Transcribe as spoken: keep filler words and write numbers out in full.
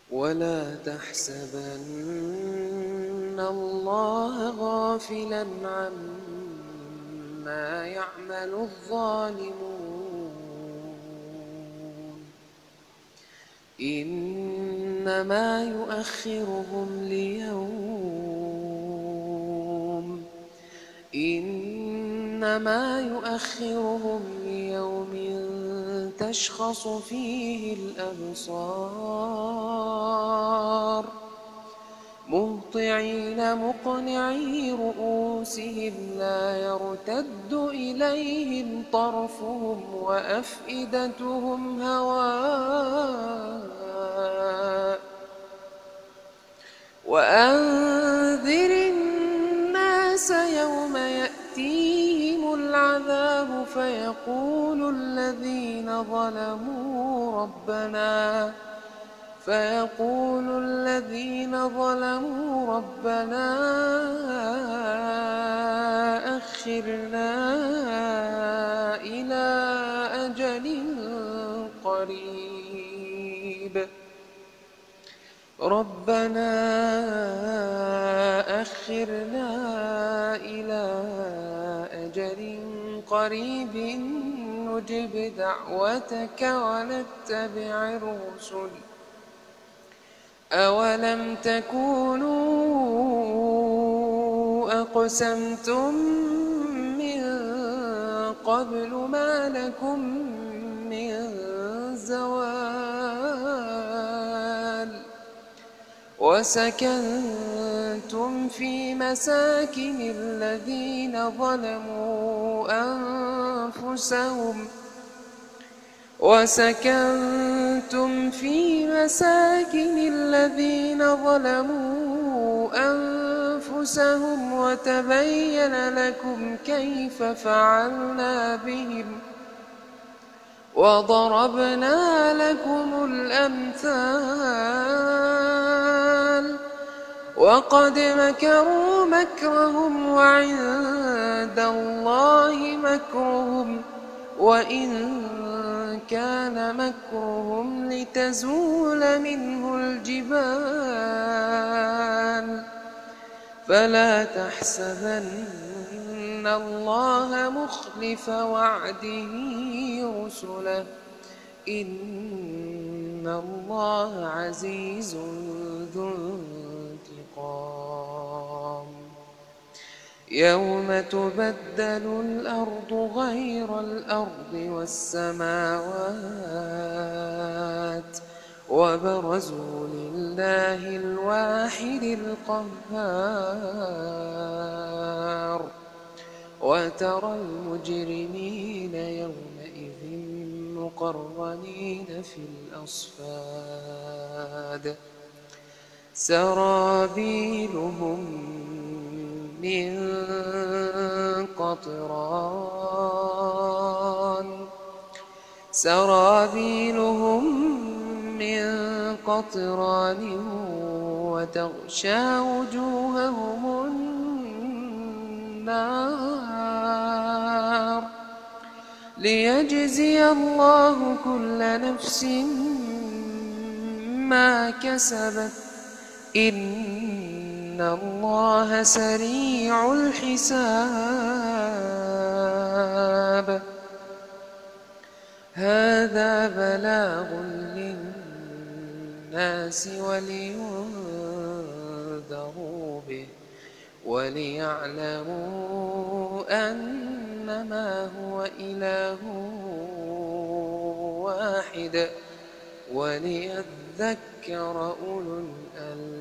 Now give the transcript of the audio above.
ولا تحسبن الله غافلا عما يعمل الظالمون إنما يؤخرهم ليوم إنما يؤخرهم ليوم تشخص فيه الأبصار مهطعين مقنعي رؤوسهم لا يرتد إليهم طرفهم وأفئدتهم هواء وأنذر الناس يوم يأتيهم العذاب فيقول الذين ظلموا ربنا فيقول الذين ظلموا ربنا أخرنا إلى أجل قريب ربنا أخرنا إلى أجل قريب نجب دعوتك ونتبع الرسل أولم تكونوا أقسمتم من قبل ما لكم من زوال وسكنتم في مساكن الذين ظلموا أنفسهم وسكنتم في مساكن الذين ظلموا أنفسهم وتبين لكم كيف فعلنا بهم وضربنا لكم الأمثال وقد مكروا مكرهم وعند الله مكرهم وإن كان مكرهم لتزول منه الجبال فلا تحسبن الله مخلف وعده رسله إن الله عزيز ذو انتقام يوم تبدل الأرض غير الأرض والسماوات وبرزوا لله الواحد القهار وترى المجرمين يومئذ مقرنين في الأصفاد سرابيلهم من قطران سرابيلهم من قطران وتغشى وجوههم النار ليجزي الله كل نفس ما كسبت إن الله سريع الحساب هذا بلاغ للناس ولينذروا به وليعلموا أنما هو إله واحد وليذكر أولو الألباب